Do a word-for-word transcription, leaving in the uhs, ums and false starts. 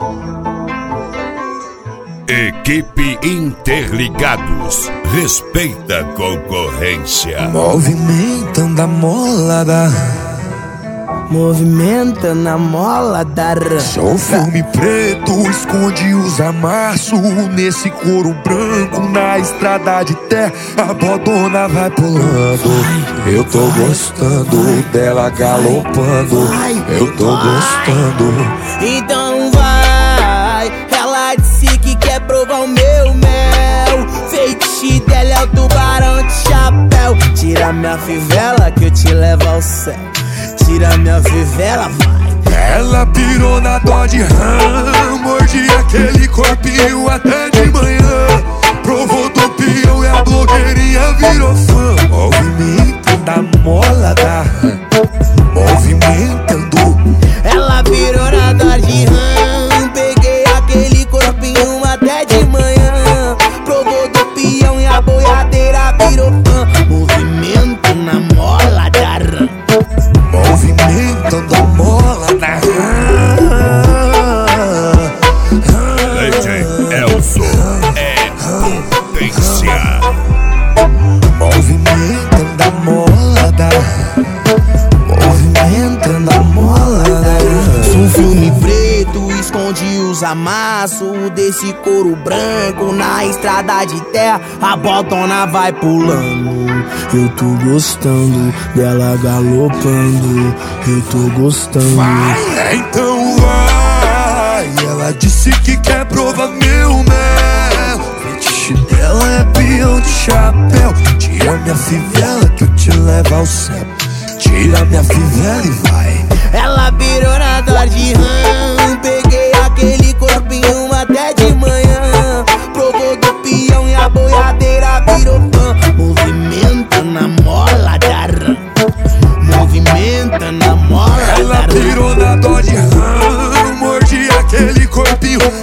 Equipe Interligados, respeita a concorrência. Movimentando a molada, movimentando a mola da rã. Sou filme preto, esconde os amassos. Nesse couro branco, na estrada de terra, a bodona vai pulando. Eu tô gostando dela galopando. Eu tô gostando. Então vai, ela disse que quer provar o meu mel. Feitiço dela é o tubarão de chapéu. Tira minha fivela que eu te levo ao céu. Tira minha fivela, vai. Ela pirou na Dodge Ram, mordi aquele corpinho até de manhã. Provou do peão e a blogueirinha virou fã. Movimentando a mola da Ram, movimentando. Ela pirou na Dodge Ram, peguei aquele corpinho até de manhã. Provou do peão e a boiadeira virou fã. Movimento na mola da Ram, movimentando a mola da Legend Elso é potência. Movimentando a mola da movimentando a mola da. Sou um filme preto, esconde os amassos desse couro branco. Na estrada de terra, a botona vai pulando. Eu tô gostando dela galopando. Eu tô gostando. Vai, então vai. Ela disse que quer provar meu mel. Fetiche dela é peão de chapéu. Tira minha fivela que eu te levo ao céu. Tira minha fivela e vai. Ela virou na Dodge Ram, peguei aquele corpinho até de manhã. Provou do peão e a boiadeira virou fã. Movimento na mola da Ram, movimento na mola da Ram. Ela virou na Dodge Ram, mordi aquele corpinho